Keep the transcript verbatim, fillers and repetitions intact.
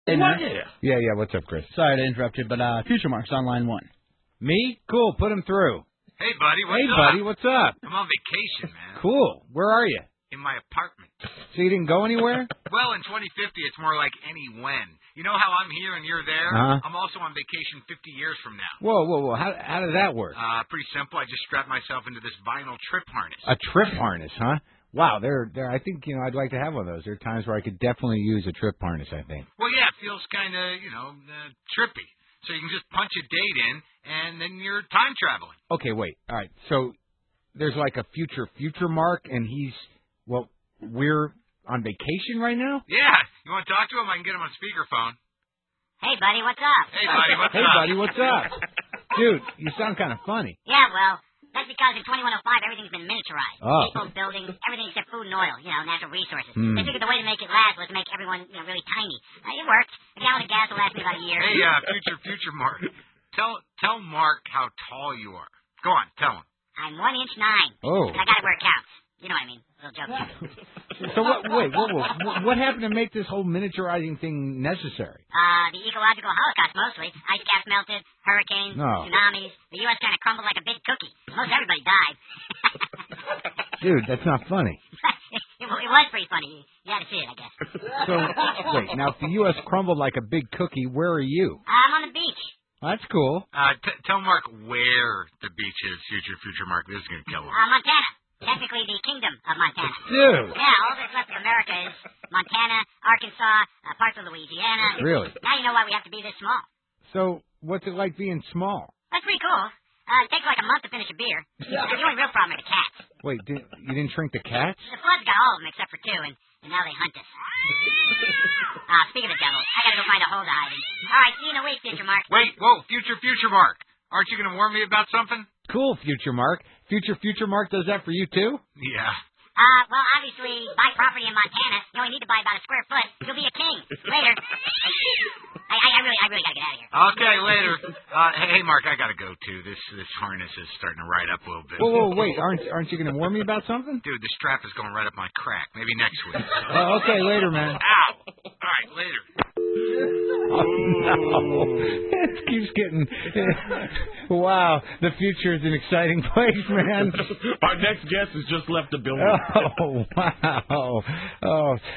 Hey, What? man. Yeah, yeah. What's up, Chris? Sorry to interrupt you, but uh, Future Mark's on line one. Me? Cool. Put him through. Hey, buddy, what's hey, up? buddy. What's up? I'm on vacation, man. Cool. Where are you? In my apartment. So you didn't go anywhere? Well, in twenty fifty, it's more like any when. You know how I'm here and you're there? Uh-huh. I'm also on vacation fifty years from now. Whoa, whoa, whoa. How how does that work? Uh, pretty simple. I just strapped myself into this vinyl trip harness. A trip harness, huh? Wow, they're, they're, I think, you know, I'd like to have one of those. There are times where I could definitely use a trip harness, I think. Well, yeah, it feels kind of, you know, uh, trippy. So you can just punch a date in, and then you're time traveling. Okay, wait. All right. So there's like a future future Mark, and he's, well, we're on vacation right now? Yeah. You want to talk to him? I can get him on speakerphone. Hey, buddy, what's up? Hey, buddy, what's hey, up? Hey, buddy, what's up? Dude, you sound kind of funny. Yeah, well, that's because in twenty-one oh five, everything's been miniaturized. Oh. People, buildings, everything except food and oil, you know, natural resources. Hmm. They figured the way to make it last was to make everyone, you know, really tiny. Uh, it worked. A gallon of gas will last me about a year. Hey, uh, future, future Mark. Tell tell Mark how tall you are. Go on, tell him. I'm one inch nine. Oh. I gotta wear counts. You know what I mean? Little joke. So what, wait, whoa, whoa. What happened to make this whole miniaturizing thing necessary? Uh, the ecological holocaust mostly. Ice caps melted, hurricanes, No. tsunamis. The U S kind of crumbled like a big cookie. Most everybody died. Dude, that's not funny. it, it was pretty funny. You had to see it, I guess. So, wait, now if the U S crumbled like a big cookie, where are you? I'm on the beach. That's cool. Uh, t- tell Mark where the beach is, future, future Mark. This is going to kill him. Uh, Montana. Technically the kingdom of Montana. Dude. Yeah, all that's left of America is Montana, Arkansas, uh, parts of Louisiana. Really? Now you know why we have to be this small. So, what's it like being small? That's pretty cool. Uh, it takes like a month to finish a beer. Uh, the only real problem are the cats. Wait, did, you didn't shrink the cats? The floods got all of them except for two, and, and now they hunt us. uh, speaking of the devil, I gotta go find a hole to hide in. All right, see you in a week, future Mark. Wait, whoa, future, future Mark. Aren't you going to warn me about something? Cool, future Mark. Future future Mark does that for you too? Yeah. Uh, well, obviously, buy property in Montana. You only need to buy about a square foot. You'll be a king. Later. I, I, I really, I really gotta get out of here. Okay, later. Uh, hey, hey, Mark, I gotta go too. This this harness is starting to ride up a little bit. Whoa, whoa, wait. Aren't aren't you going to warn me about something? Dude, the strap is going right up my crack. Maybe next week. Oh, okay, later, man. Ow. All right, later. Oh, no. It keeps getting... Wow, the future is an exciting place, man. Our next guest has just left the building. Oh, wow. Oh,